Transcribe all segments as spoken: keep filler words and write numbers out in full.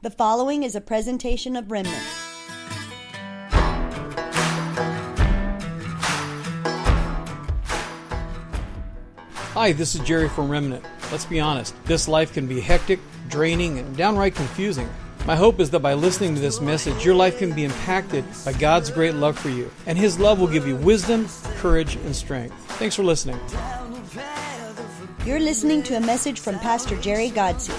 The following is a presentation of Remnant. Hi, this is Jerry from Remnant. Let's be honest, this life can be hectic, draining, and downright confusing. My hope is that by listening to this message, your life can be impacted by God's great love for you, and His love will give you wisdom, courage, and strength. Thanks for listening. You're listening to a message from Pastor Jerry Godsey.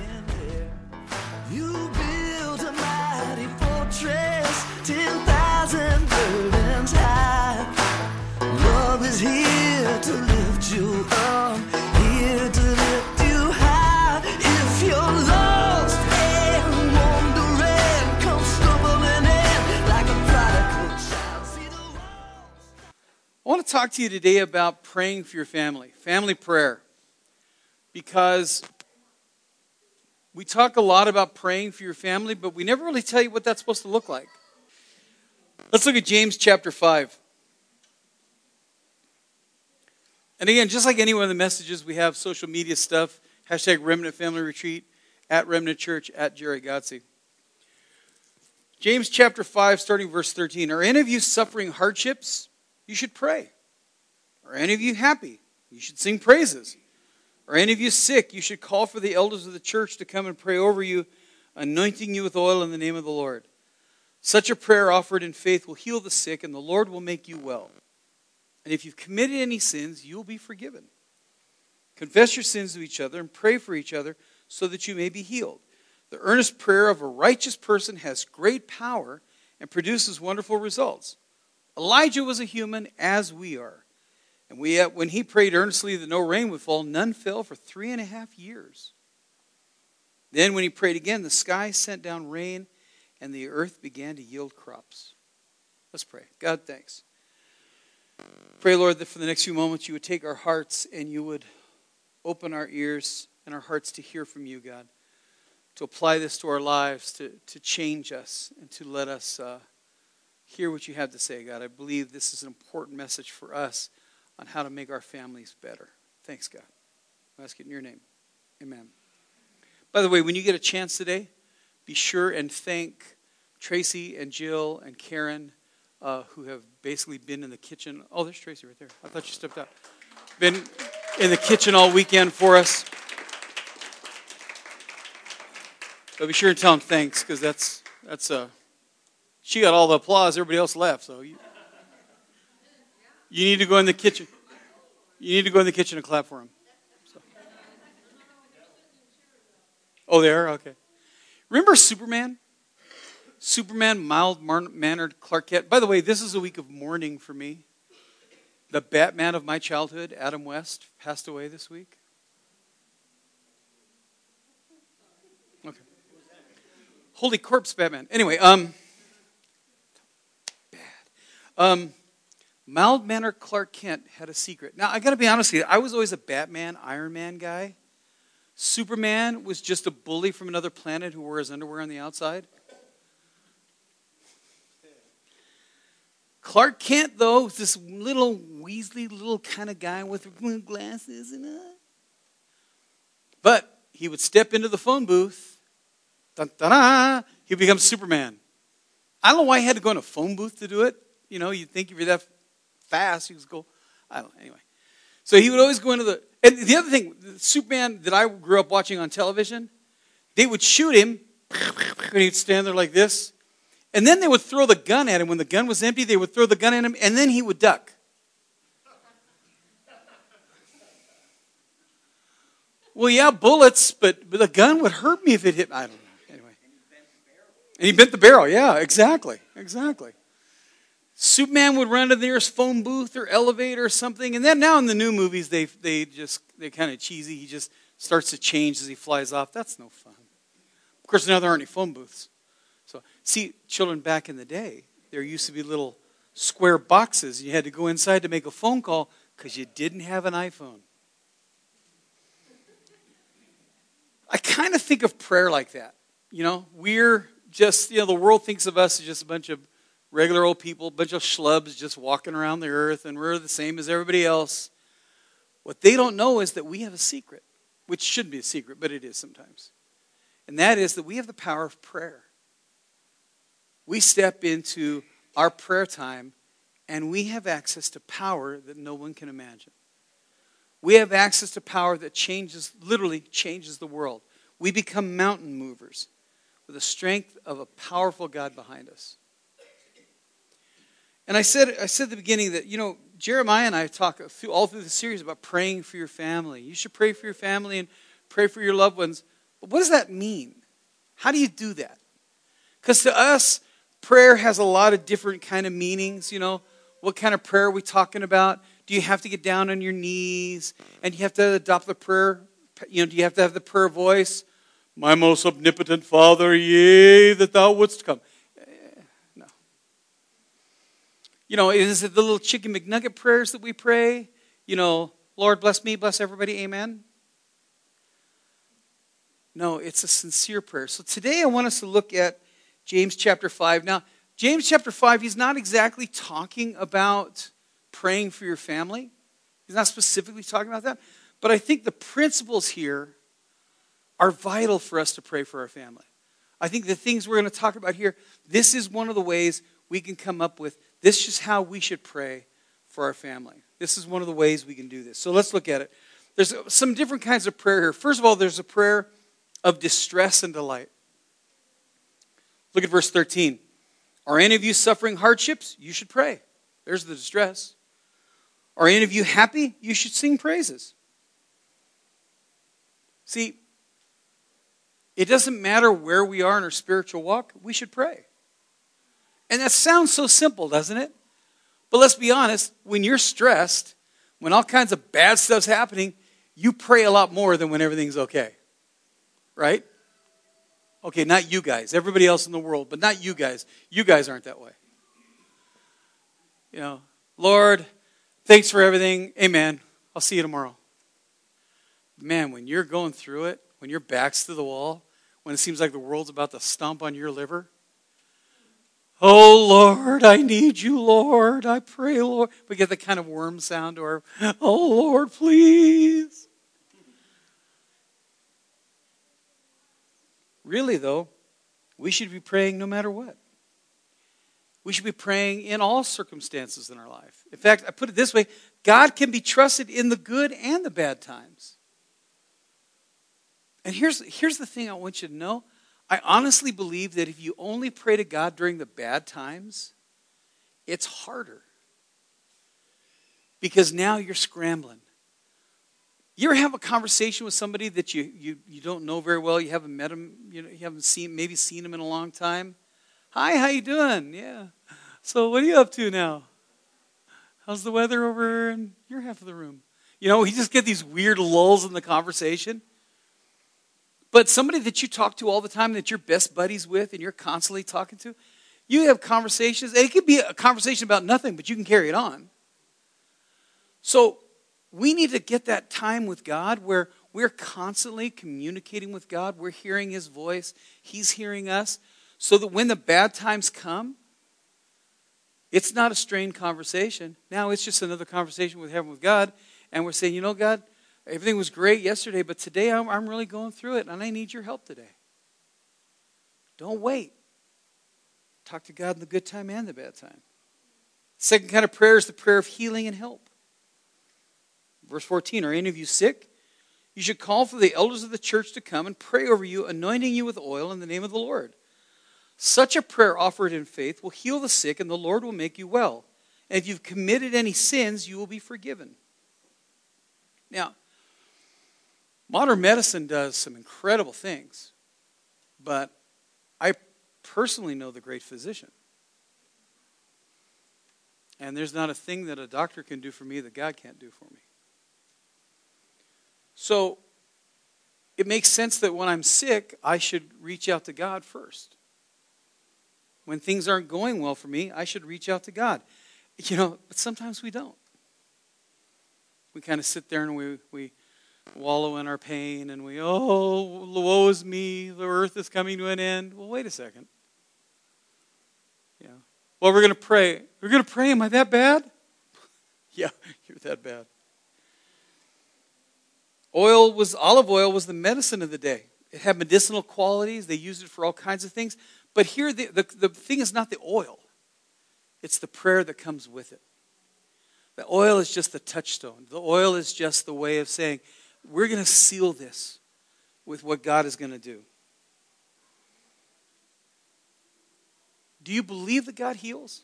Is here to lift you up, here to lift you high. If you're lost and wandering, come stumbling in like a prodigal child. See the walls. I want to talk to you today about praying for your family, family prayer. Because we talk a lot about praying for your family, but we never really tell you what that's supposed to look like. Let's look at James chapter five. And again, just like any one of the messages, we have social media stuff, hashtag Remnant Family Retreat, at Remnant Church, at Jerry Godsey. James chapter five, starting verse thirteen. Are any of you suffering hardships? You should pray. Are any of you happy? You should sing praises. Are any of you sick? You should call for the elders of the church to come and pray over you, anointing you with oil in the name of the Lord. Such a prayer offered in faith will heal the sick, and the Lord will make you well. And if you've committed any sins, you'll be forgiven. Confess your sins to each other and pray for each other so that you may be healed. The earnest prayer of a righteous person has great power and produces wonderful results. Elijah was a human as we are. And we, when he prayed earnestly that no rain would fall, none fell for three and a half years. Then when he prayed again, the sky sent down rain and the earth began to yield crops. Let's pray. God, thanks. Pray, Lord, that for the next few moments you would take our hearts and you would open our ears and our hearts to hear from you, God. To apply this to our lives, to, to change us, and to let us uh, hear what you have to say, God. I believe this is an important message for us on how to make our families better. Thanks, God. I ask it in your name. Amen. By the way, when you get a chance today, be sure and thank Tracy and Jill and Karen, Uh, who have basically been in the kitchen. Oh, there's Tracy right there. I thought you stepped out. Been in the kitchen all weekend for us. But be sure and tell them thanks, because that's, that's uh, she got all the applause. Everybody else left. So you, you need to go in the kitchen. You need to go in the kitchen and clap for them. So. Oh, they are? Okay. Remember Superman? Superman, mild-mannered Clark Kent. By the way, this is a week of mourning for me. The Batman of my childhood, Adam West, passed away this week. Okay. Holy corpse, Batman. Anyway, um, bad. Um, mild-mannered Clark Kent had a secret. Now, I got to be honest with you. I was always a Batman, Iron Man guy. Superman was just a bully from another planet who wore his underwear on the outside. Clark Kent, though, was this little Weasley, little kind of guy with glasses and uh. But he would step into the phone booth. Dun, dun, dun, he becomes Superman. I don't know why he had to go in a phone booth to do it. You know, you'd think if you're that fast, he was go. I don't know. Anyway, so he would always go into the. And the other thing, the Superman that I grew up watching on television, they would shoot him, and he'd stand there like this. And then they would throw the gun at him. When the gun was empty, they would throw the gun at him, and then he would duck. Well, yeah, bullets, but, but the gun would hurt me if it hit. I don't know. Anyway. And he bent the barrel. Yeah, exactly. Exactly. Superman would run to the nearest phone booth or elevator or something. And then now in the new movies, they they just, they're kind of cheesy. He just starts to change as he flies off. That's no fun. Of course, now there aren't any phone booths. So, see, children, back in the day, there used to be little square boxes. You had to go inside to make a phone call because you didn't have an iPhone. I kind of think of prayer like that. You know, we're just, you know, the world thinks of us as just a bunch of regular old people, a bunch of schlubs just walking around the earth, and we're the same as everybody else. What they don't know is that we have a secret, which shouldn't be a secret, but it is sometimes. And that is that we have the power of prayer. We step into our prayer time and we have access to power that no one can imagine. We have access to power that changes, literally changes the world. We become mountain movers with the strength of a powerful God behind us. And I said, I said at the beginning that, you know, Jeremiah and I talk through, all through the series about praying for your family. You should pray for your family and pray for your loved ones. But what does that mean? How do you do that? Because to us, prayer has a lot of different kind of meanings, you know. What kind of prayer are we talking about? Do you have to get down on your knees? And you have to adopt the prayer, you know, do you have to have the prayer voice? My most omnipotent Father, yea, that thou wouldst come. No. You know, is it the little chicken McNugget prayers that we pray? You know, Lord, bless me, bless everybody, amen? No, it's a sincere prayer. So today I want us to look at James chapter five. Now, James chapter five, he's not exactly talking about praying for your family. He's not specifically talking about that. But I think the principles here are vital for us to pray for our family. I think the things we're going to talk about here, this is one of the ways we can come up with, this is how we should pray for our family. This is one of the ways we can do this. So let's look at it. There's some different kinds of prayer here. First of all, there's a prayer of distress and delight. Look at verse thirteen. Are any of you suffering hardships? You should pray. There's the distress. Are any of you happy? You should sing praises. See, it doesn't matter where we are in our spiritual walk, we should pray. And that sounds so simple, doesn't it? But let's be honest, when you're stressed, when all kinds of bad stuff's happening, you pray a lot more than when everything's okay. Right? Okay, not you guys. Everybody else in the world, but not you guys. You guys aren't that way. You know, Lord, thanks for everything. Amen. I'll see you tomorrow. Man, when you're going through it, when your back's to the wall, when it seems like the world's about to stomp on your liver, oh, Lord, I need you, Lord. I pray, Lord. We get the kind of worm sound to our, oh, Lord, please. Really, though, we should be praying no matter what. We should be praying in all circumstances in our life. In fact, I put it this way, God can be trusted in the good and the bad times. And here's, here's the thing I want you to know. I honestly believe that if you only pray to God during the bad times, it's harder. Because now you're scrambling. You ever have a conversation with somebody that you, you, you don't know very well, you haven't met them, you know, you haven't seen maybe seen them in a long time? Hi, how you doing? Yeah. So what are you up to now? How's the weather over in your half of the room? You know, you just get these weird lulls in the conversation. But somebody that you talk to all the time, that you're best buddies with and you're constantly talking to, you have conversations, and it could be a conversation about nothing, but you can carry it on. So we need to get that time with God where we're constantly communicating with God. We're hearing His voice. He's hearing us. So that when the bad times come, it's not a strained conversation. Now it's just another conversation we're having with God. And we're saying, you know, God, everything was great yesterday, but today I'm, I'm really going through it, and I need your help today. Don't wait. Talk to God in the good time and the bad time. Second kind of prayer is the prayer of healing and help. Verse fourteen, are any of you sick? You should call for the elders of the church to come and pray over you, anointing you with oil in the name of the Lord. Such a prayer offered in faith will heal the sick, and the Lord will make you well. And if you've committed any sins, you will be forgiven. Now, modern medicine does some incredible things, but I personally know the great physician. And there's not a thing that a doctor can do for me that God can't do for me. So it makes sense that when I'm sick, I should reach out to God first. When things aren't going well for me, I should reach out to God. You know, but sometimes we don't. We kind of sit there and we, we wallow in our pain and we, oh, woe is me, the earth is coming to an end. Well, wait a second. Yeah. Well, we're going to pray. We're going to pray. Am I that bad? Yeah, you're that bad. Oil was, olive oil was the medicine of the day. It had medicinal qualities. They used it for all kinds of things. But here, the, the, the thing is not the oil. It's the prayer that comes with it. The oil is just the touchstone. The oil is just the way of saying, we're going to seal this with what God is going to do. Do you believe that God heals?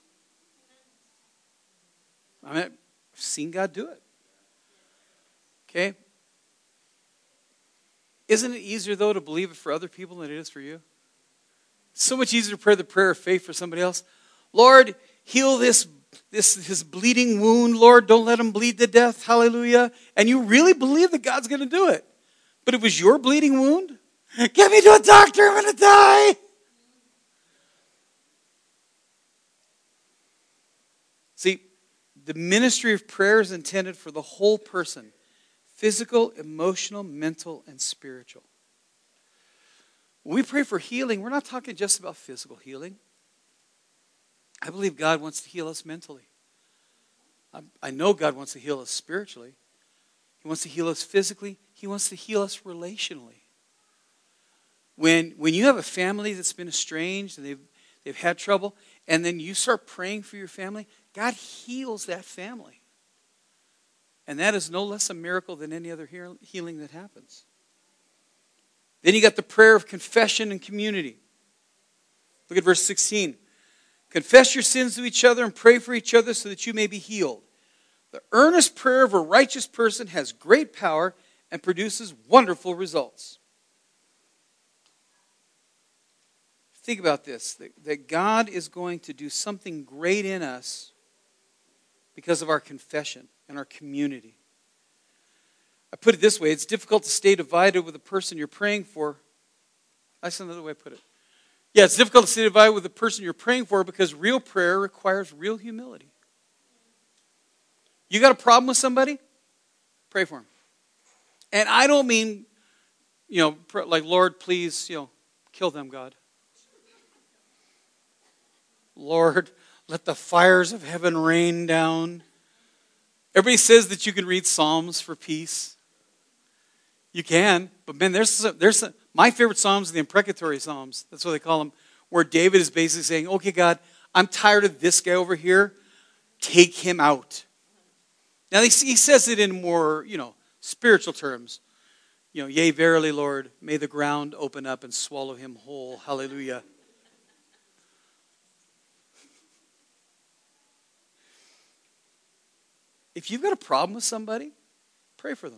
I mean, I've seen God do it. Okay? Isn't it easier, though, to believe it for other people than it is for you? It's so much easier to pray the prayer of faith for somebody else. Lord, heal this, this his bleeding wound. Lord, don't let him bleed to death. Hallelujah. And you really believe that God's going to do it. But it was your bleeding wound? Get me to a doctor. I'm going to die. See, the ministry of prayer is intended for the whole person. Physical, emotional, mental, and spiritual. When we pray for healing, we're not talking just about physical healing. I believe God wants to heal us mentally. I, I know God wants to heal us spiritually. He wants to heal us physically. He wants to heal us relationally. When, when you have a family that's been estranged and they've, they've had trouble, and then you start praying for your family, God heals that family. And that is no less a miracle than any other healing that happens. Then you got the prayer of confession and community. Look at verse sixteen. Confess your sins to each other and pray for each other so that you may be healed. The earnest prayer of a righteous person has great power and produces wonderful results. Think about this, that, that God is going to do something great in us because of our confession and our community. I put it this way, it's difficult to stay divided with the person you're praying for. That's another way I put it. Yeah, it's difficult to stay divided with the person you're praying for because real prayer requires real humility. You got a problem with somebody? Pray for them. And I don't mean, you know, like, Lord, please, you know, kill them, God. Lord, let the fires of heaven rain down. Everybody says that you can read Psalms for peace. You can, but man, there's some, there's some, my favorite Psalms are the imprecatory Psalms. That's what they call them, where David is basically saying, okay, God, I'm tired of this guy over here. Take him out. Now, he says it in more, you know, spiritual terms. You know, yea, verily, Lord, may the ground open up and swallow him whole. Hallelujah. If you've got a problem with somebody, pray for them.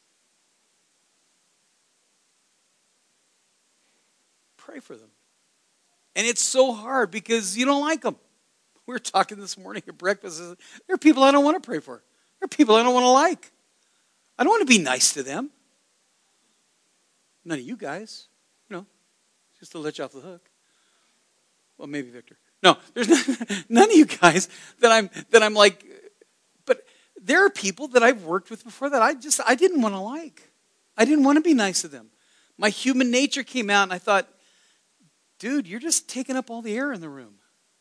Pray for them. And it's so hard because you don't like them. We were talking this morning at breakfast. There are people I don't want to pray for. There are people I don't want to like. I don't want to be nice to them. None of you guys. You know, just to let you off the hook. Well, maybe Victor. No, there's none, none of you guys that I'm that I'm like. But there are people that I've worked with before that I just I didn't want to like. I didn't want to be nice to them. My human nature came out, and I thought, dude, you're just taking up all the air in the room.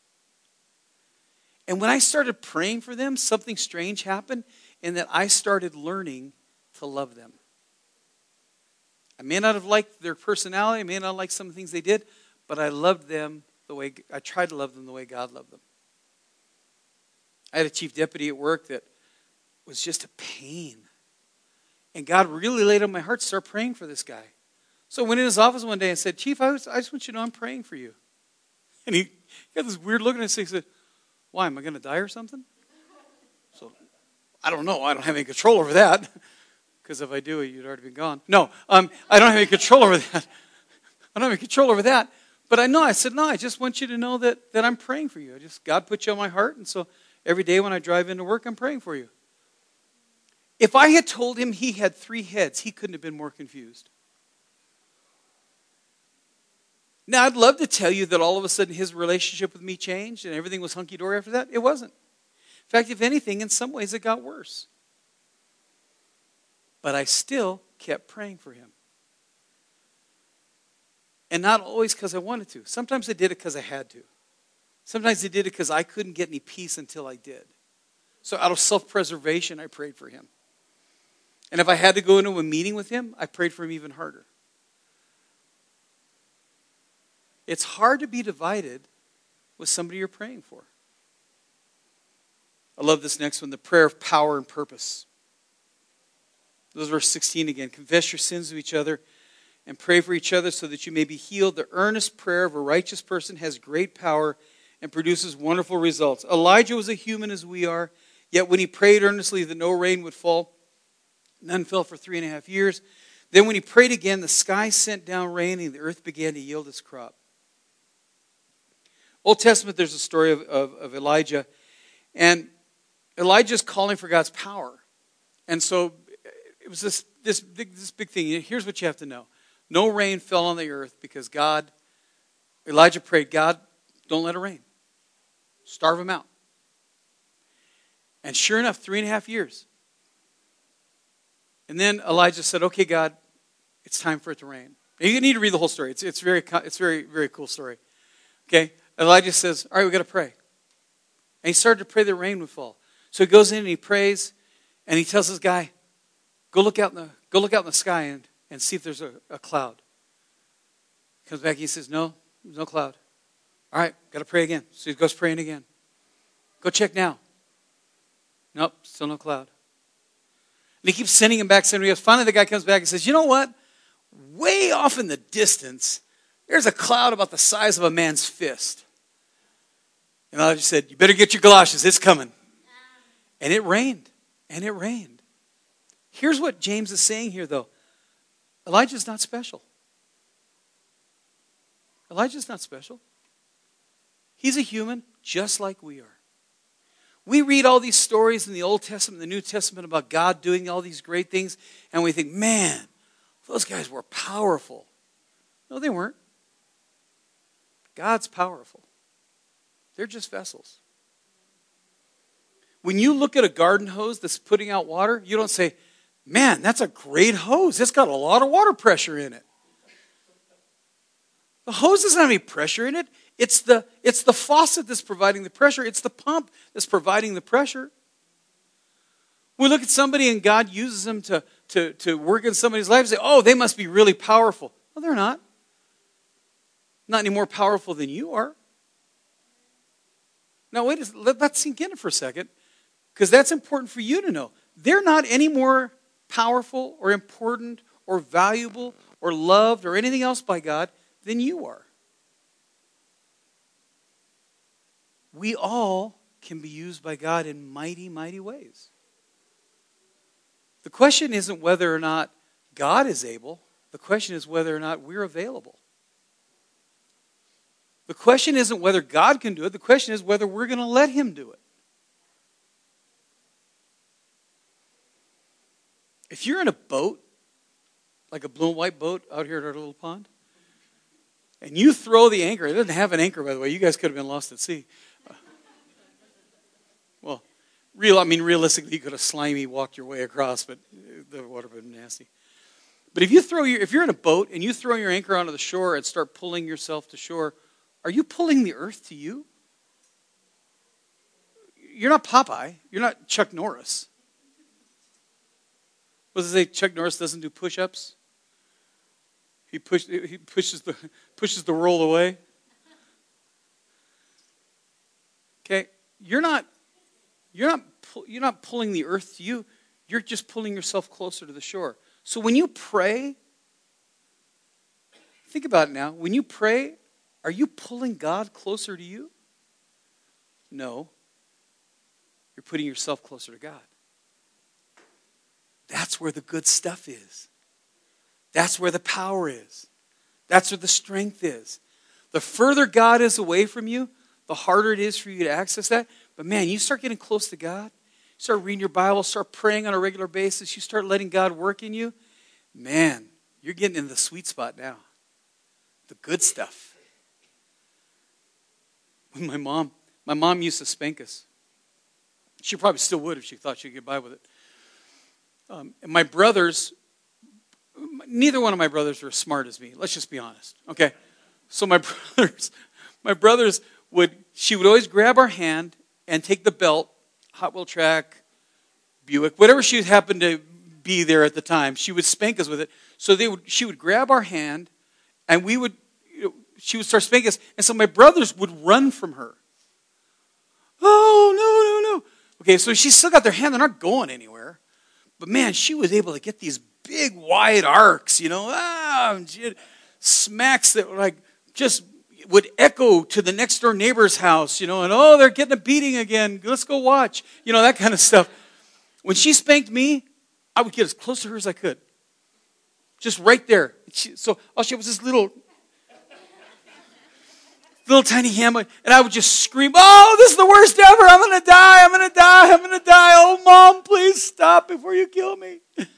And when I started praying for them, something strange happened in that I started learning to love them. I may not have liked their personality, I may not have liked some of the things they did, but I loved them the way, I tried to love them the way God loved them. I had a chief deputy at work that was just a pain. And God really laid on my heart to start praying for this guy. So I went in his office one day and said, Chief, I, was, I just want you to know I'm praying for you. And he got this weird look on his face. He said, why, am I going to die or something? So, I don't know. I don't have any control over that. Because if I do, you'd already been gone. No, um, I don't have any control over that. I don't have any control over that. But I know, I said, no, I just want you to know that, that I'm praying for you. I just, God put you on my heart. And so every day when I drive into work, I'm praying for you. If I had told him he had three heads, he couldn't have been more confused. Now, I'd love to tell you that all of a sudden his relationship with me changed and everything was hunky-dory after that. It wasn't. In fact, if anything, in some ways it got worse. But I still kept praying for him. And not always because I wanted to. Sometimes I did it because I had to. Sometimes I did it because I couldn't get any peace until I did. So out of self-preservation, I prayed for him. And if I had to go into a meeting with him, I prayed for him even harder. It's hard to be divided with somebody you're praying for. I love this next one, the prayer of power and purpose. This is verse sixteen again. Confess your sins to each other and pray for each other so that you may be healed. The earnest prayer of a righteous person has great power and produces wonderful results. Elijah was a human as we are, yet when he prayed earnestly that no rain would fall, none fell for three and a half years. Then when he prayed again, the sky sent down rain and the earth began to yield its crop. Old Testament, there's a story of, of, of Elijah. And Elijah's calling for God's power. And so it was this, this, big, this big thing. Here's what you have to know. No rain fell on the earth because God, Elijah prayed, God, don't let it rain. Starve them out. And sure enough, three and a half years. And then Elijah said, okay, God, it's time for it to rain. And you need to read the whole story. It's, it's very, it's very, very cool story. Okay? Elijah says, all right, we've got to pray. And he started to pray that rain would fall. So he goes in and he prays, and he tells this guy, go look out in the, go look out in the sky and, and see if there's a, a cloud. He comes back and he says, no, there's no cloud. All right, got to pray again. So he goes praying again. Go check now. Nope, still no cloud. And he keeps sending him back, sending him back. Finally, the guy comes back and says, you know what? Way off in the distance, there's a cloud about the size of a man's fist. And Elijah said, you better get your galoshes. It's coming. And it rained. And it rained. Here's what James is saying here, though. Elijah's not special. Elijah's not special. He's a human just like we are. We read all these stories in the Old Testament and the New Testament about God doing all these great things, and we think, man, those guys were powerful. No, they weren't. God's powerful. They're just vessels. When you look at a garden hose that's putting out water, you don't say, man, that's a great hose. It's got a lot of water pressure in it. The hose doesn't have any pressure in it. It's the, it's the faucet that's providing the pressure. It's the pump that's providing the pressure. We look at somebody and God uses them to, to, to work in somebody's life and say, oh, they must be really powerful. No, they're not. Not any more powerful than you are. Now, wait, let that sink in for a second, because that's important for you to know. They're not any more powerful or important or valuable or loved or anything else by God than you are. We all can be used by God in mighty, mighty ways. The question isn't whether or not God is able. The question is whether or not we're available. The question isn't whether God can do it. The question is whether we're going to let Him do it. If you're in a boat, like a blue and white boat out here at our little pond, and you throw the anchor, it doesn't have an anchor, by the way. You guys could have been lost at sea. Uh, well, real. I mean, realistically, you could have slimy walked your way across, but the water would have been nasty. But if you throw your, if you're in a boat and you throw your anchor onto the shore and start pulling yourself to shore, are you pulling the earth to you? You're not Popeye. You're not Chuck Norris. What does it say? Chuck Norris doesn't do push-ups? He, push, he pushes the pushes the roll away. Okay, you're not you're not you're not pulling the earth to you. You're just pulling yourself closer to the shore. So when you pray, think about it now. When you pray, are you pulling God closer to you? No. You're putting yourself closer to God. That's where the good stuff is. That's where the power is. That's where the strength is. The further God is away from you, the harder it is for you to access that. But man, you start getting close to God, you start reading your Bible, start praying on a regular basis, you start letting God work in you, man, you're getting in the sweet spot now. The good stuff. When my mom, my mom used to spank us. She probably still would if she thought she could get by with it. Um, and my brothers, neither one of my brothers were as smart as me. Let's just be honest, okay? So my brothers, my brothers would, she would always grab our hand and take the belt, Hot Wheel Track, Buick, whatever she happened to be there at the time, she would spank us with it. So they would, she would grab our hand, and we would, you know, she would start spanking us. And so my brothers would run from her. Oh, no, no, no. Okay, so she's still got their hand. They're not going anywhere. But man, she was able to get these big wide arcs, you know. Ah, and she had smacks that were like just would echo to the next door neighbor's house, you know. And oh, they're getting a beating again. Let's go watch. You know, that kind of stuff. When she spanked me, I would get as close to her as I could. Just right there. She, so all she had was this little, little tiny hammer. And I would just scream, oh, this is the worst ever. I'm going to die. I'm going to die. I'm going to die. Oh, Mom, please stop before you kill me.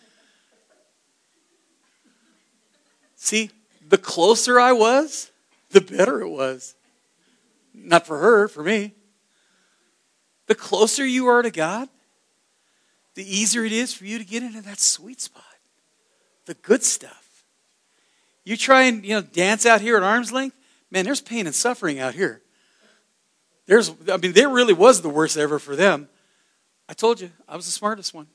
See, the closer I was, the better it was. Not for her, for me. The closer you are to God, the easier it is for you to get into that sweet spot. The good stuff. You try and, you know, dance out here at arm's length, man, there's pain and suffering out here. There's, I mean, there really was the worst ever for them. I told you, I was the smartest one.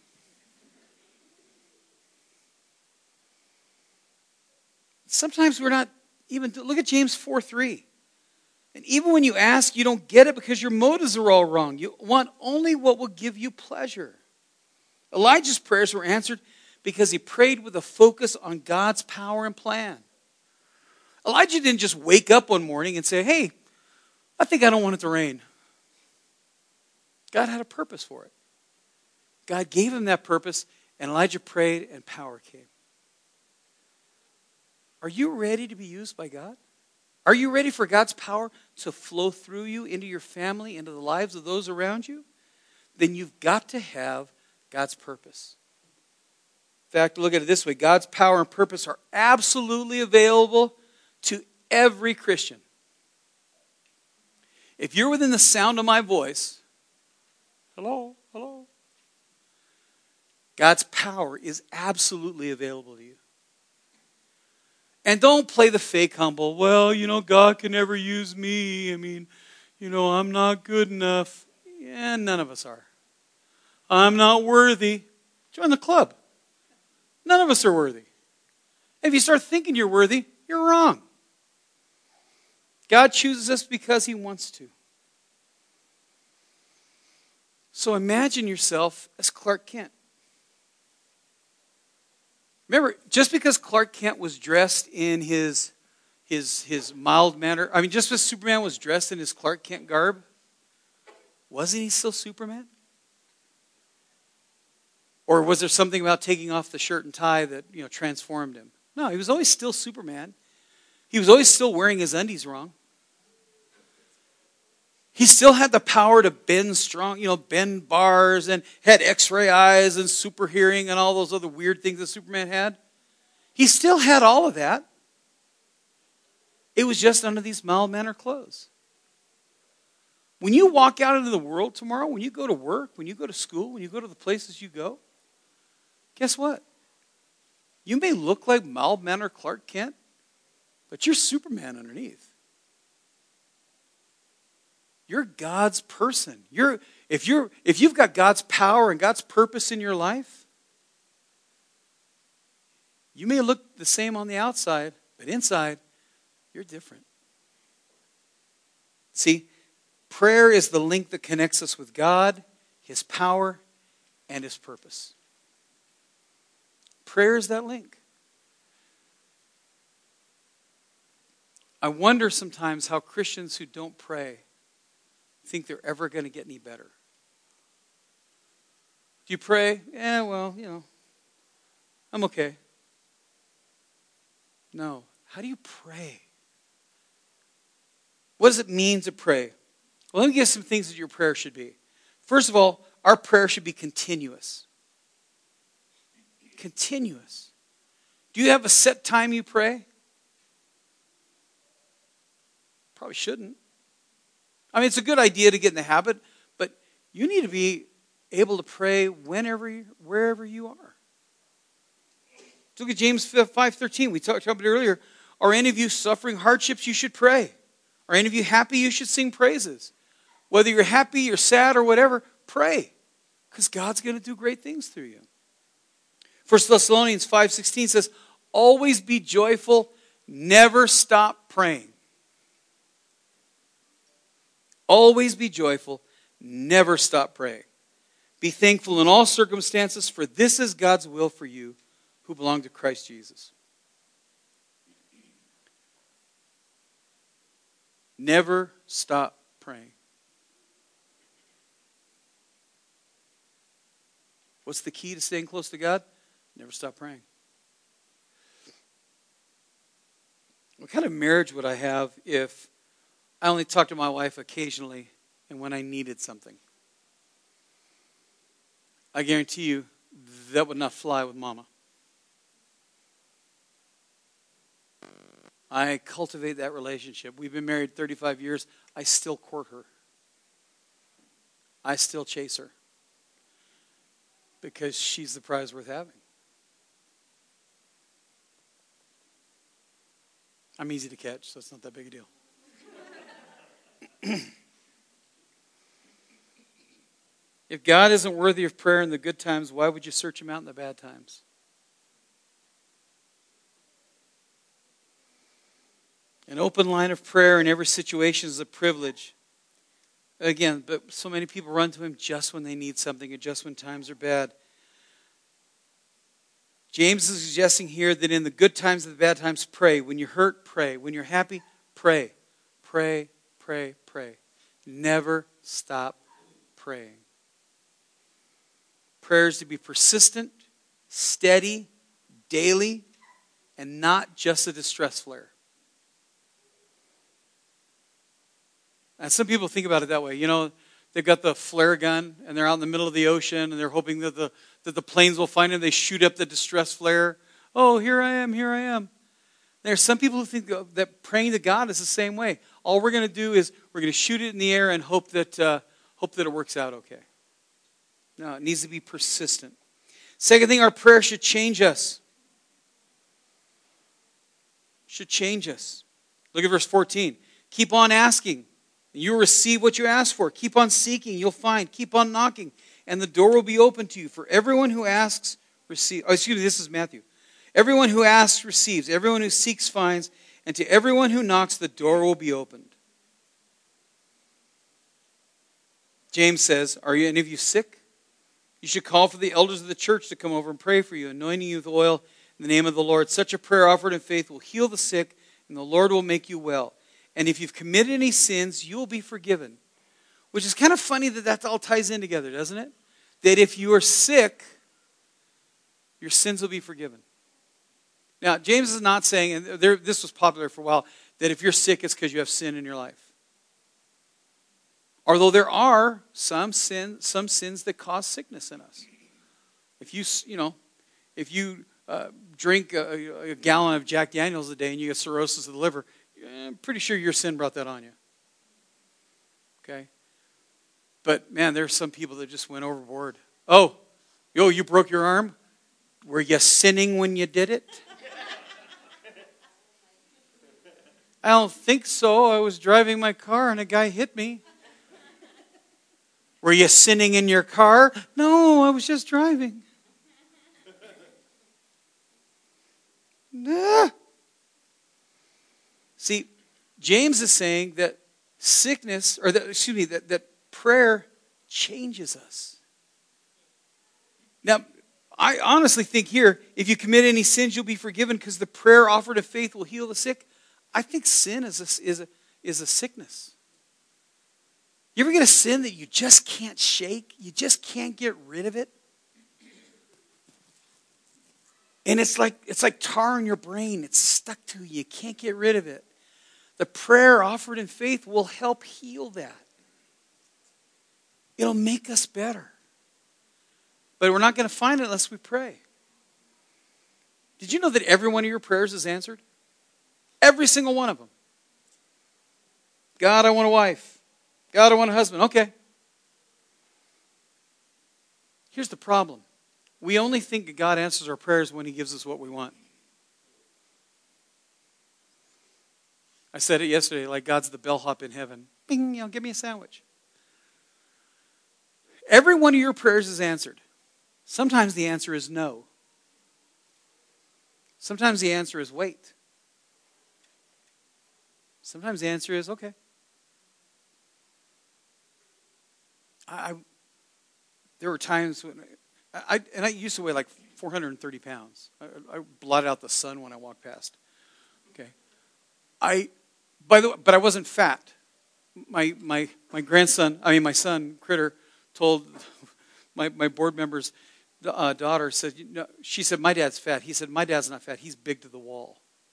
Sometimes we're not even, look at James four three. And even when you ask, you don't get it because your motives are all wrong. You want only what will give you pleasure. Elijah's prayers were answered because he prayed with a focus on God's power and plan. Elijah didn't just wake up one morning and say, hey, I think I don't want it to rain. God had a purpose for it. God gave him that purpose, and Elijah prayed and power came. Are you ready to be used by God? Are you ready for God's power to flow through you into your family, into the lives of those around you? Then you've got to have God's purpose. In fact, look at it this way. God's power and purpose are absolutely available to every Christian. If you're within the sound of my voice, hello, hello. God's power is absolutely available to you. And don't play the fake humble. Well, you know, God can never use me. I mean, you know, I'm not good enough. Yeah, none of us are. I'm not worthy. Join the club. None of us are worthy. If you start thinking you're worthy, you're wrong. God chooses us because he wants to. So imagine yourself as Clark Kent. Remember, just because Clark Kent was dressed in his, his, his mild manner, I mean, just because Superman was dressed in his Clark Kent garb, wasn't he still Superman? Or was there something about taking off the shirt and tie that, you know, transformed him? No, he was always still Superman. He was always still wearing his undies wrong. He still had the power to bend strong, you know, bend bars, and had x-ray eyes and super hearing and all those other weird things that Superman had. He still had all of that. It was just under these mild-mannered clothes. When you walk out into the world tomorrow, when you go to work, when you go to school, when you go to the places you go, guess what? You may look like mild-mannered Clark Kent, but you're Superman underneath. You're God's person. You're, if, you're, if you've got God's power and God's purpose in your life, you may look the same on the outside, but inside, you're different. See, prayer is the link that connects us with God, his power, and his purpose. Prayer is that link. I wonder sometimes how Christians who don't pray think they're ever going to get any better. Do you pray? Yeah, well, you know, I'm okay. No. How do you pray? What does it mean to pray? Well, let me give you some things that your prayer should be. First of all, our prayer should be continuous. Continuous. Do you have a set time you pray? Probably shouldn't. I mean, it's a good idea to get in the habit, but you need to be able to pray whenever, wherever you are. Look at James five thirteen. We talked about it earlier. Are any of you suffering hardships? You should pray. Are any of you happy? You should sing praises. Whether you're happy, you're sad, or whatever, pray. Because God's going to do great things through you. First Thessalonians five sixteen says, always be joyful, never stop praying. Always be joyful. Never stop praying. Be thankful in all circumstances, for this is God's will for you who belong to Christ Jesus. Never stop praying. What's the key to staying close to God? Never stop praying. What kind of marriage would I have if I only talked to my wife occasionally and when I needed something? I guarantee you that would not fly with Mama. I cultivate that relationship. We've been married thirty-five years. I still court her. I still chase her. Because she's the prize worth having. I'm easy to catch, so it's not that big a deal. If God isn't worthy of prayer in the good times, why would you search him out in the bad times? An open line of prayer in every situation is a privilege. Again, but so many people run to him just when they need something and just when times are bad. James is suggesting here that in the good times and the bad times, pray. When you're hurt, pray. When you're happy, pray. Pray, pray, pray. Never stop praying. Prayer is to be persistent, steady, daily, and not just a distress flare. And some people think about it that way. You know, they've got the flare gun and they're out in the middle of the ocean and they're hoping that the, that the planes will find them. They shoot up the distress flare. Oh, here I am, here I am. There are some people who think that praying to God is the same way. All we're going to do is we're going to shoot it in the air and hope that uh, hope that it works out okay. No, it needs to be persistent. Second thing, our prayer should change us. Should change us. Look at verse fourteen. Keep on asking. You'll receive what you ask for. Keep on seeking. You'll find. Keep on knocking. And the door will be open to you. For everyone who asks, receives. Oh, excuse me, this is Matthew. Everyone who asks, receives. Everyone who seeks, finds. And to everyone who knocks, the door will be opened. James says, are you any of you sick? You should call for the elders of the church to come over and pray for you, anointing you with oil in the name of the Lord. Such a prayer offered in faith will heal the sick, and the Lord will make you well. And if you've committed any sins, you will be forgiven. Which is kind of funny that that all ties in together, doesn't it? That if you are sick, your sins will be forgiven. Now, James is not saying, and there, this was popular for a while, that if you're sick, it's because you have sin in your life. Although there are some sin, some sins that cause sickness in us. If you, you know, if you uh, drink a, a gallon of Jack Daniels a day and you get cirrhosis of the liver, I'm pretty sure your sin brought that on you. Okay? But, man, there are some people that just went overboard. Oh, yo, you broke your arm? Were you sinning when you did it? I don't think so. I was driving my car and a guy hit me. Were you sinning in your car? No, I was just driving. Nah. See, James is saying that sickness, or that, excuse me, that, that prayer changes us. Now, I honestly think here, if you commit any sins, you'll be forgiven because the prayer offered of faith will heal the sick. I think sin is a, is a, is a sickness. You ever get a sin that you just can't shake? You just can't get rid of it? And it's like, it's like tar in your brain. It's stuck to you. You can't get rid of it. The prayer offered in faith will help heal that. It'll make us better. But we're not going to find it unless we pray. Did you know that every one of your prayers is answered? Every single one of them. God, I want a wife. God, I want a husband. Okay. Here's the problem. We only think that God answers our prayers when he gives us what we want. I said it yesterday, like God's the bellhop in heaven. Bing, you know, give me a sandwich. Every one of your prayers is answered. Sometimes the answer is no. Sometimes the answer is wait. Sometimes the answer is okay. I, there were times when I, I and I used to weigh like four hundred thirty pounds. I, I blotted out the sun when I walked past. Okay, I by the way, but I wasn't fat. My my my grandson, I mean my son Critter, told my my board members' uh, daughter said, you know, she said my dad's fat. He said my dad's not fat. He's big to the wall.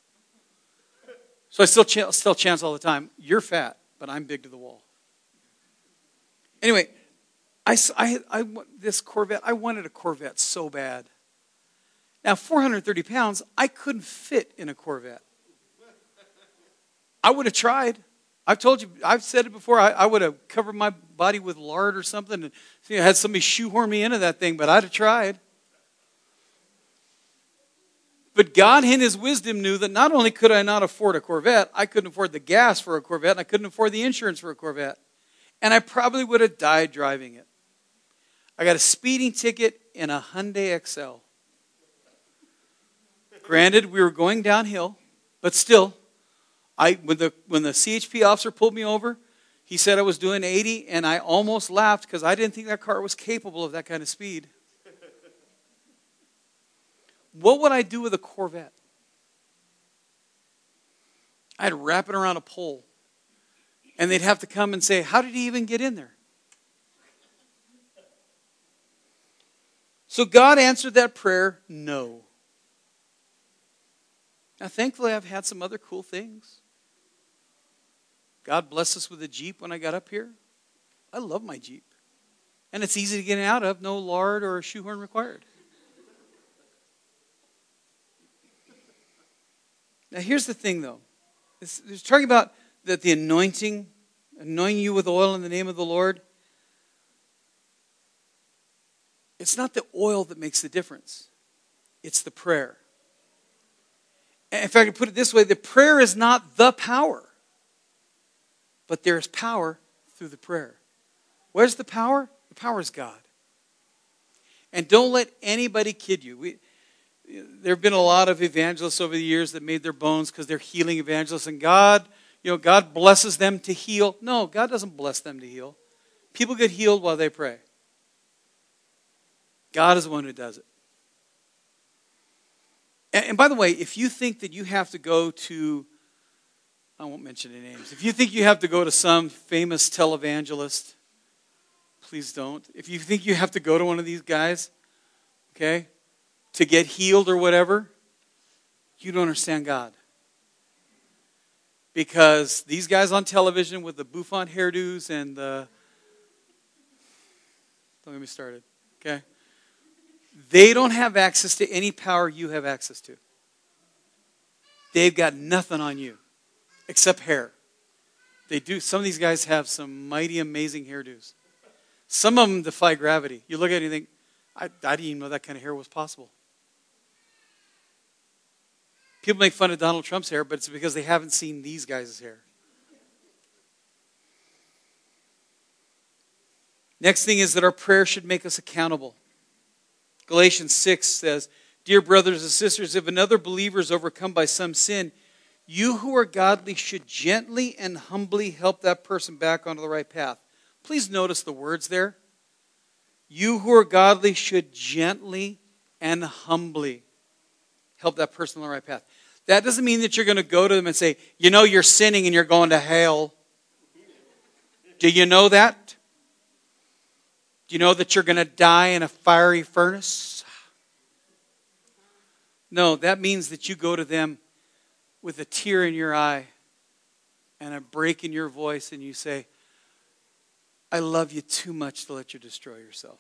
So I still ch- still chance all the time. You're fat, but I'm big to the wall. Anyway, I, I, I this Corvette. I wanted a Corvette so bad. Now four hundred thirty pounds, I couldn't fit in a Corvette. I would have tried. I've told you, I've said it before, I, I would have covered my body with lard or something and you know, had somebody shoehorn me into that thing, but I'd have tried. But God in His wisdom knew that not only could I not afford a Corvette, I couldn't afford the gas for a Corvette, and I couldn't afford the insurance for a Corvette. And I probably would have died driving it. I got a speeding ticket in a Hyundai X L. Granted, we were going downhill, but still, I when the when the C H P officer pulled me over, he said I was doing eighty, and I almost laughed because I didn't think that car was capable of that kind of speed. What would I do with a Corvette? I'd wrap it around a pole, and they'd have to come and say, "How did he even get in there?" So God answered that prayer, no. Now, thankfully, I've had some other cool things. God blessed us with a Jeep when I got up here. I love my Jeep. And it's easy to get out of, no lard or a shoehorn required. Now, here's the thing, though. It's, it's talking about that the anointing, anointing you with oil in the name of the Lord. It's not the oil that makes the difference. It's the prayer. And if I could put it this way, the prayer is not the power. But there is power through the prayer. Where's the power? The power is God. And don't let anybody kid you. We, there have been a lot of evangelists over the years that made their bones because they're healing evangelists. And God, you know, God blesses them to heal. No, God doesn't bless them to heal. People get healed while they pray. God is the one who does it. And, and by the way, if you think that you have to go to, I won't mention any names. If you think you have to go to some famous televangelist, please don't. If you think you have to go to one of these guys, okay, to get healed or whatever, you don't understand God. Because these guys on television with the bouffant hairdos and the, don't get me started, okay? They don't have access to any power you have access to. They've got nothing on you except hair. They do. Some of these guys have some mighty amazing hairdos. Some of them defy gravity. You look at it and you think, I, I didn't even know that kind of hair was possible. People make fun of Donald Trump's hair, but it's because they haven't seen these guys' hair. Next thing is that our prayer should make us accountable. Galatians six says, "Dear brothers and sisters, if another believer is overcome by some sin, you who are godly should gently and humbly help that person back onto the right path." Please notice the words there. You who are godly should gently and humbly help that person on the right path. That doesn't mean that you're going to go to them and say, you know you're sinning and you're going to hell. Do you know that? Do you know that you're going to die in a fiery furnace? No, that means that you go to them with a tear in your eye and a break in your voice and you say, I love you too much to let you destroy yourself.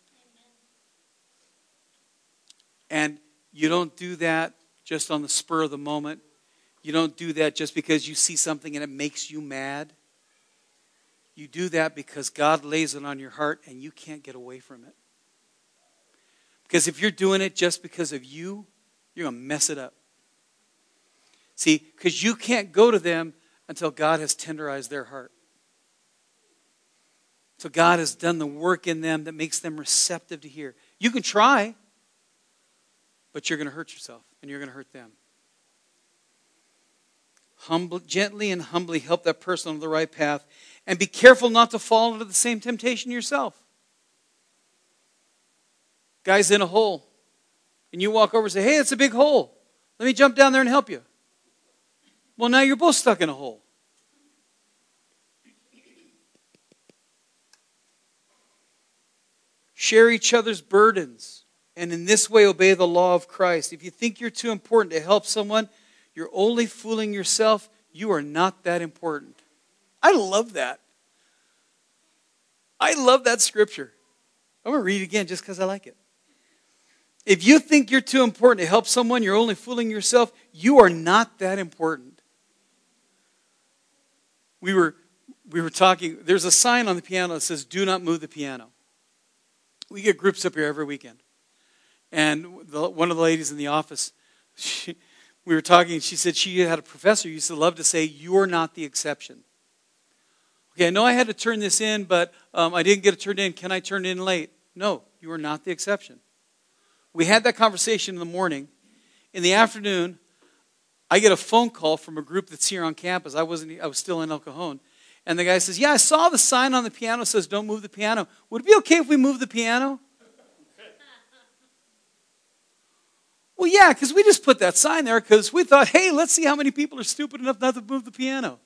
And you don't do that just on the spur of the moment. You don't do that just because you see something and it makes you mad. You do that because God lays it on your heart and you can't get away from it. Because if you're doing it just because of you, you're going to mess it up. See, because you can't go to them until God has tenderized their heart. So God has done the work in them that makes them receptive to hear. You can try, but you're going to hurt yourself and you're going to hurt them. Humble, gently and humbly help that person on the right path. And be careful not to fall into the same temptation yourself. Guy's in a hole. And you walk over and say, hey, it's a big hole. Let me jump down there and help you. Well, now you're both stuck in a hole. Share each other's burdens. And in this way, obey the law of Christ. If you think you're too important to help someone, you're only fooling yourself. You are not that important. I love that. I love that scripture. I'm going to read it again just because I like it. If you think you're too important to help someone, you're only fooling yourself. You are not that important. We were, we were talking, there's a sign on the piano that says, do not move the piano. We get groups up here every weekend. And the, one of the ladies in the office, she, we were talking, she said she had a professor who used to love to say, you're not the exception. Okay, I know I had to turn this in, but um, I didn't get it turned in. Can I turn it in late? No, you are not the exception. We had that conversation in the morning. In the afternoon, I get a phone call from a group that's here on campus. I wasn't. I was still in El Cajon. And the guy says, yeah, I saw the sign on the piano that says, don't move the piano. Would it be okay if we move the piano? Well, yeah, because we just put that sign there because we thought, hey, let's see how many people are stupid enough not to move the piano.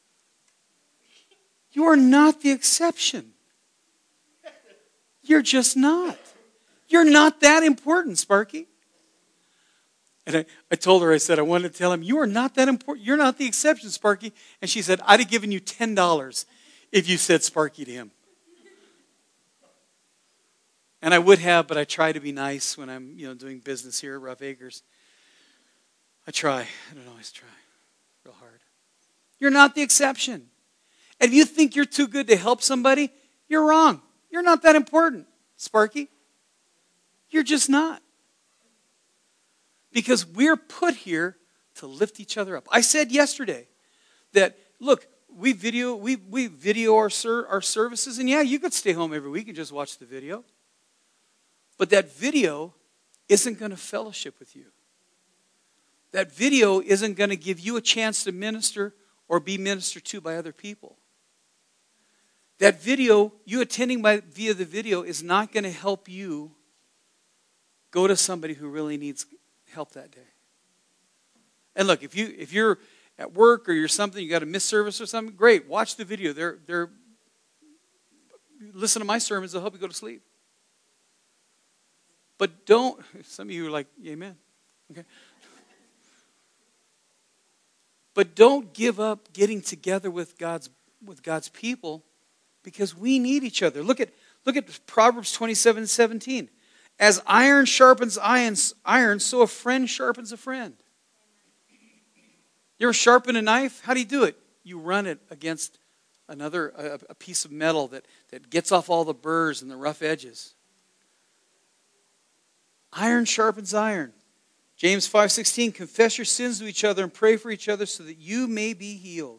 You are not the exception. You're just not. You're not that important, Sparky. And I, I told her, I said, I wanted to tell him, you are not that important. You're not the exception, Sparky. And she said, I'd have given you ten dollars if you said Sparky to him. And I would have, but I try to be nice when I'm, you know, doing business here at Rough Acres. I try. I don't always try real hard. You're not the exception. And if you think you're too good to help somebody, you're wrong. You're not that important, Sparky. You're just not. Because we're put here to lift each other up. I said yesterday that, look, we video we we video our ser- our services, and yeah, you could stay home every week and just watch the video. But that video isn't going to fellowship with you. That video isn't going to give you a chance to minister or be ministered to by other people. That video, you attending by, via the video, is not going to help you go to somebody who really needs help that day. And look, if you if you're at work or you're something, you got a missed service or something, great. Watch the video. They're they're listen to my sermons, they'll help you go to sleep. But don't, some of you are like, amen. Okay. But don't give up getting together with God's with God's people, because we need each other. Look at look at Proverbs twenty-seven seventeen. As iron sharpens iron, so a friend sharpens a friend. You ever sharpen a knife? How do you do it? You run it against another a, a piece of metal that, that gets off all the burrs and the rough edges. Iron sharpens iron. James five sixteen, confess your sins to each other and pray for each other so that you may be healed.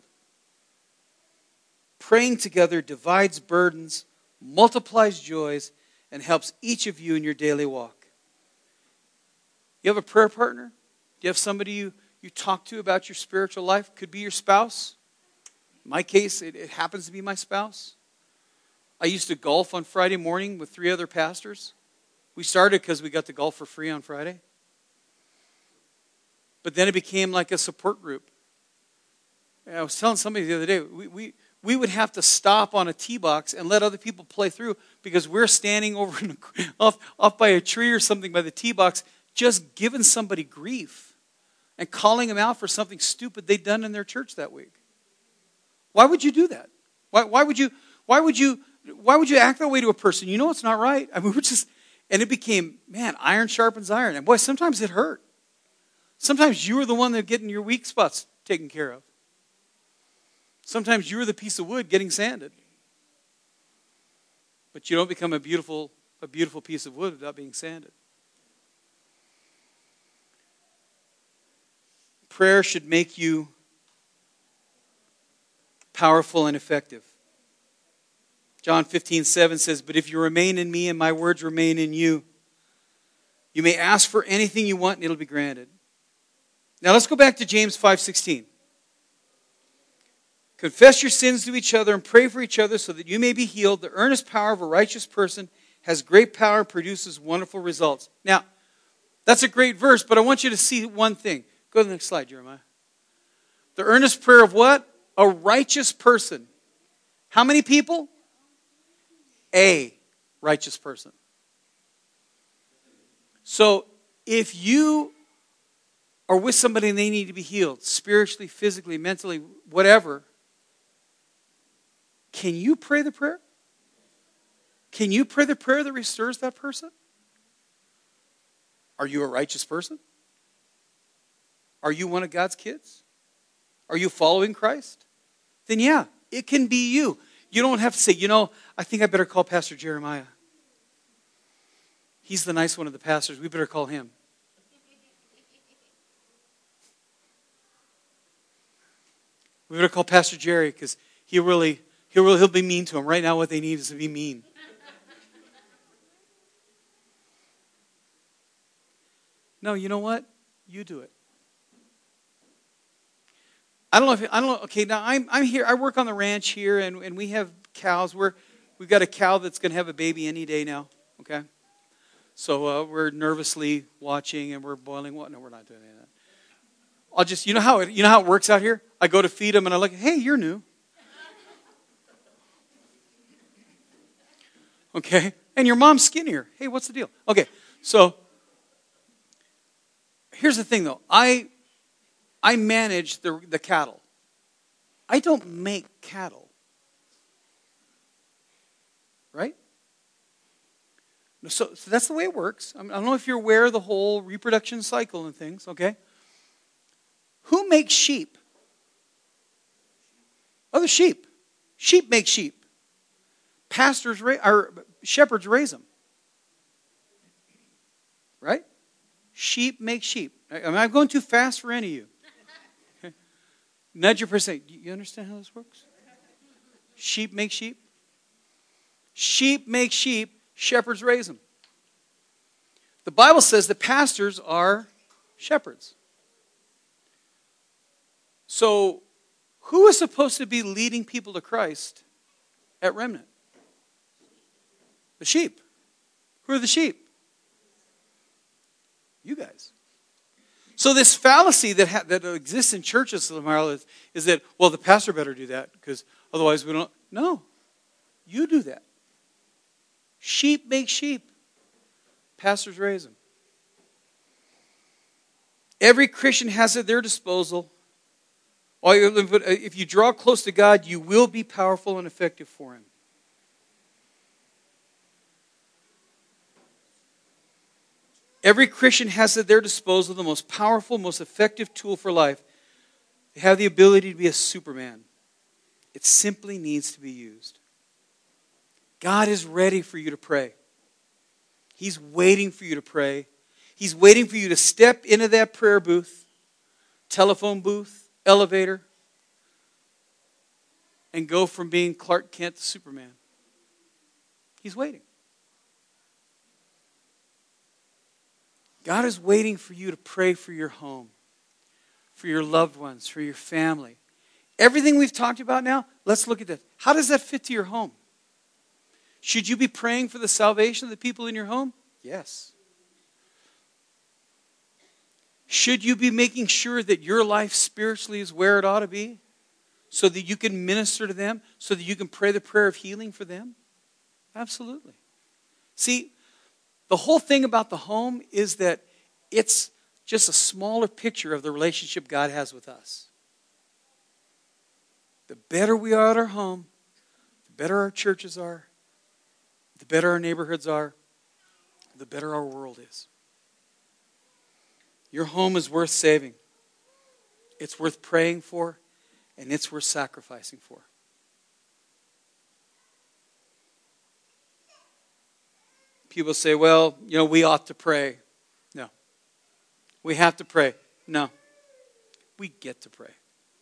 Praying together divides burdens, multiplies joys, and helps each of you in your daily walk. You have a prayer partner? Do you have somebody you, you talk to about your spiritual life? Could be your spouse. In my case, it, it happens to be my spouse. I used to golf on Friday morning with three other pastors. We started because we got to golf for free on Friday. But then it became like a support group. And I was telling somebody the other day, we, we, we would have to stop on a tee box and let other people play through because we're standing over in a, off, off by a tree or something by the tee box, just giving somebody grief and calling them out for something stupid they'd done in their church that week. Why would you do that? Why, why would you? Why would you? Why would you act that way to a person? You know it's not right. I mean, we're just, and it became, man, iron sharpens iron, and boy, sometimes it hurt. Sometimes you were the one that getting your weak spots taken care of. Sometimes you were the piece of wood getting sanded. But you don't become a beautiful, a beautiful piece of wood without being sanded. Prayer should make you powerful and effective. John fifteen seven says, but if you remain in me and my words remain in you, you may ask for anything you want and it'll be granted. Now let's go back to James five sixteen. Confess your sins to each other and pray for each other so that you may be healed. The earnest power of a righteous person has great power and produces wonderful results. Now, that's a great verse, but I want you to see one thing. Go to the next slide, Jeremiah. The earnest prayer of what? A righteous person. How many people? A righteous person. So, if you are with somebody and they need to be healed, spiritually, physically, mentally, whatever, can you pray the prayer? Can you pray the prayer that restores that person? Are you a righteous person? Are you one of God's kids? Are you following Christ? Then yeah, it can be you. You don't have to say, you know, I think I better call Pastor Jeremiah. He's the nice one of the pastors. We better call him. We better call Pastor Jerry because he really, he'll really, he'll be mean to him. Right now what they need is to be mean. No, you know what? You do it. I don't know if I don't know. Okay, now I'm I'm here. I work on the ranch here, and, and we have cows. We're we've got a cow that's going to have a baby any day now. Okay, so uh, we're nervously watching, and we're boiling water. No, we're not doing any of that. I'll just you know how it you know how it works out here. I go to feed them, and I look. Hey, you're new. Okay, and your mom's skinnier. Hey, what's the deal? Okay, so. Here's the thing, though. I I manage the, the cattle. I don't make cattle. Right? So, so that's the way it works. I, mean, I don't know if you're aware of the whole reproduction cycle and things, okay? Who makes sheep? Other sheep. Sheep make sheep. Pastors, ra- or shepherds raise them. Right? Sheep make sheep. I mean, I'm going too fast for any of you. Okay. Nudge your person. Do you understand how this works? Sheep make sheep. Sheep make sheep. Shepherds raise them. The Bible says that pastors are shepherds. So, who is supposed to be leading people to Christ at Remnant? The sheep. Who are the sheep? You guys. So this fallacy that ha- that exists in churches is, is that, well, the pastor better do that because otherwise we don't. No. You do that. Sheep make sheep. Pastors raise them. Every Christian has at their disposal. If you draw close to God, you will be powerful and effective for Him. Every Christian has at their disposal the most powerful, most effective tool for life. They have the ability to be a Superman. It simply needs to be used. God is ready for you to pray. He's waiting for you to pray. He's waiting for you to step into that prayer booth, telephone booth, elevator, and go from being Clark Kent to Superman. He's waiting. God is waiting for you to pray for your home, for your loved ones, for your family. Everything we've talked about now, let's look at this. How does that fit to your home? Should you be praying for the salvation of the people in your home? Yes. Should you be making sure that your life spiritually is where it ought to be so that you can minister to them, so that you can pray the prayer of healing for them? Absolutely. See, the whole thing about the home is that it's just a smaller picture of the relationship God has with us. The better we are at our home, the better our churches are, the better our neighborhoods are, the better our world is. Your home is worth saving. It's worth praying for, and it's worth sacrificing for. People say, well, you know, we ought to pray. No. We have to pray. No. We get to pray.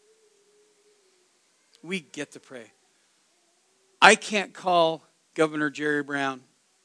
We get to pray. I can't call Governor Jerry Brown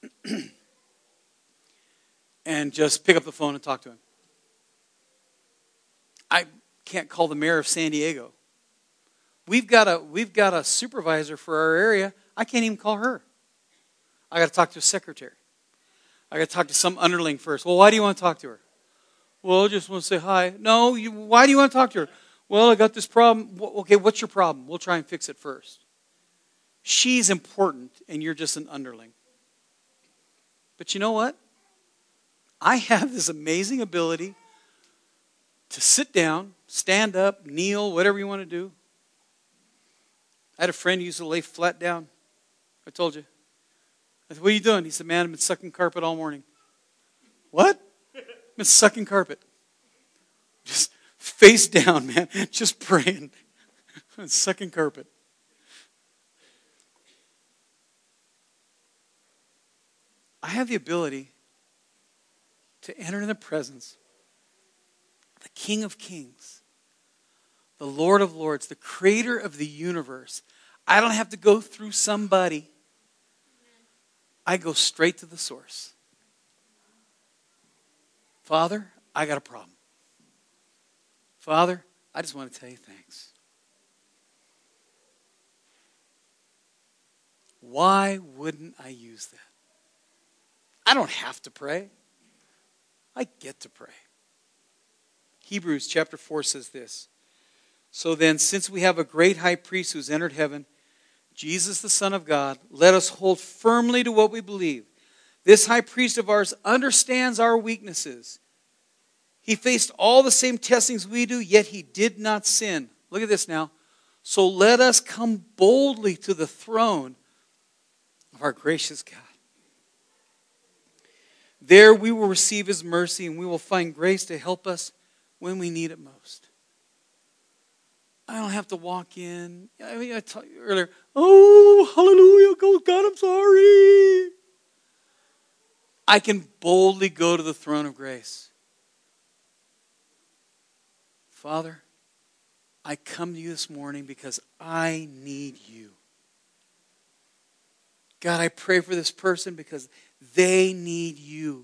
and just pick up the phone and talk to him. I can't call the mayor of San Diego. We've got a we've got a supervisor for our area. I can't even call her. I got to talk to a secretary. I got to talk to some underling first. Well, why do you want to talk to her? Well, I just want to say hi. No, you, why do you want to talk to her? Well, I got this problem. Okay, what's your problem? We'll try and fix it first. She's important, and you're just an underling. But you know what? I have this amazing ability to sit down, stand up, kneel, whatever you want to do. I had a friend who used to lay flat down. I told you. I said, what are you doing? He said, man, I've been sucking carpet all morning. What? I've been sucking carpet. Just face down, man. Just praying. Sucking carpet. I have the ability to enter in the presence of the King of Kings, the Lord of Lords, the creator of the universe. I don't have to go through somebody. I go straight to the source. Father, I got a problem. Father, I just want to tell you thanks. Why wouldn't I use that? I don't have to pray. I get to pray. Hebrews chapter four says this. So then, since we have a great high priest who's entered heaven, Jesus the Son of God, let us hold firmly to what we believe. This high priest of ours understands our weaknesses. He faced all the same testings we do, yet he did not sin. Look at this now. So let us come boldly to the throne of our gracious God. There we will receive his mercy and we will find grace to help us when we need it most. I don't have to walk in. I mean, I told you earlier, oh, hallelujah, go God, I'm sorry. I can boldly go to the throne of grace. Father, I come to you this morning because I need you. God, I pray for this person because they need you.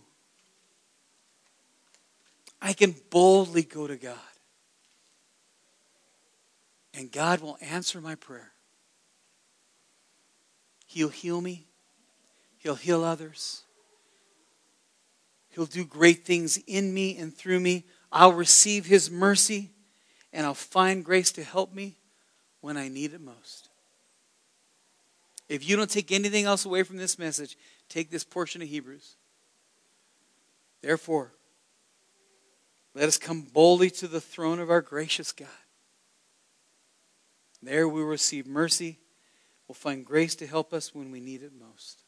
I can boldly go to God. And God will answer my prayer. He'll heal me. He'll heal others. He'll do great things in me and through me. I'll receive his mercy and I'll find grace to help me when I need it most. If you don't take anything else away from this message, take this portion of Hebrews. Therefore, let us come boldly to the throne of our gracious God. There we will receive mercy. We'll find grace to help us when we need it most.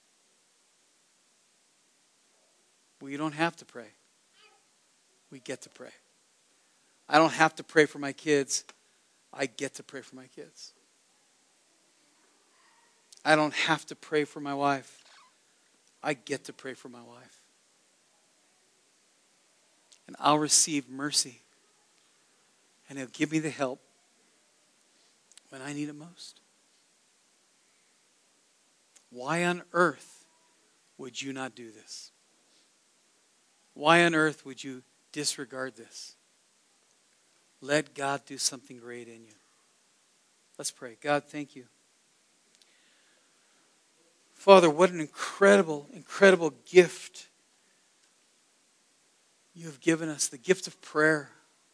We don't have to pray. We get to pray. I don't have to pray for my kids. I get to pray for my kids. I don't have to pray for my wife. I get to pray for my wife. And I'll receive mercy. And he'll give me the help when I need it most. Why on earth would you not do this? Why on earth would you disregard this? Let God do something great in you. Let's pray. God, thank you. Father, what an incredible, incredible gift you have given us, the gift of prayer.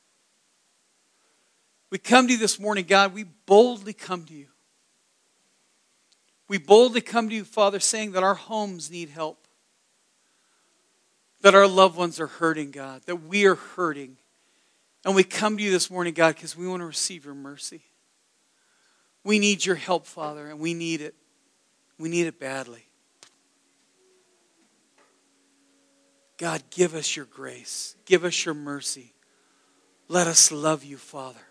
We come to you this morning, God. We boldly come to you. We boldly come to you, Father, saying that our homes need help. That our loved ones are hurting, God. That we are hurting. And we come to you this morning, God, because we want to receive your mercy. We need your help, Father, and we need it. We need it badly. God, give us your grace. Give us your mercy. Let us love you, Father.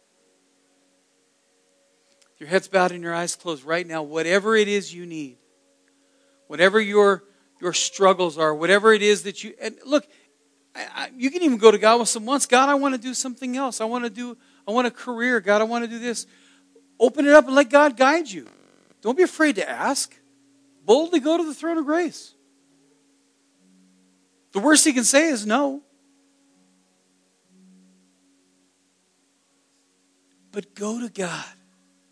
Your head's bowed and your eyes closed right now. Whatever it is you need, whatever your, your struggles are, whatever it is that you... And look, I, I, you can even go to God with some wants. God, I want to do something else. I want to do... I want a career. God, I want to do this. Open it up and let God guide you. Don't be afraid to ask. Boldly go to the throne of grace. The worst he can say is no. But go to God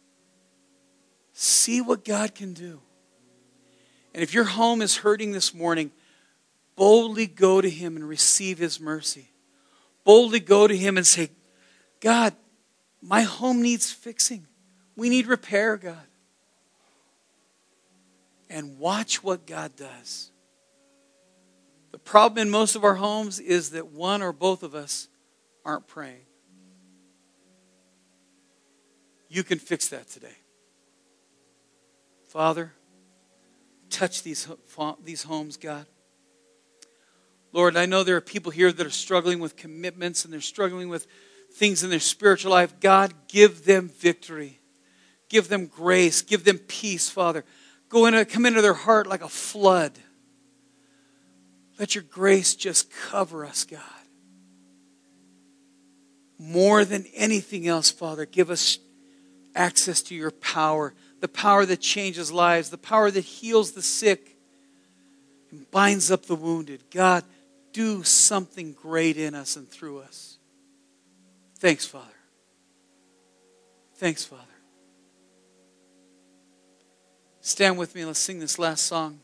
See what God can do. And if your home is hurting this morning, boldly go to Him and receive His mercy. Boldly go to Him and say, God, my home needs fixing. We need repair, God. And watch what God does. The problem in most of our homes is that one or both of us aren't praying. You can fix that today. Father, touch these, these homes, God. Lord, I know there are people here that are struggling with commitments and they're struggling with things in their spiritual life. God, give them victory. Give them grace. Give them peace, Father. Go in, come into their heart like a flood. Let your grace just cover us, God. More than anything else, Father, give us access to your power. The power that changes lives. The power that heals the sick and binds up the wounded. God, do something great in us and through us. Thanks, Father. Thanks, Father. Stand with me. Let's sing this last song.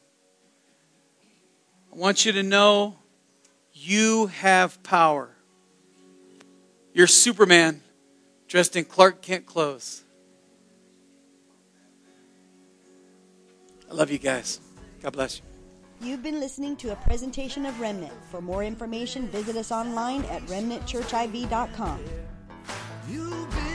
I want you to know you have power. You're Superman dressed in Clark Kent clothes. I love you guys. God bless you. You've been listening to a presentation of Remnant. For more information, visit us online at remnant church I V dot com. You've been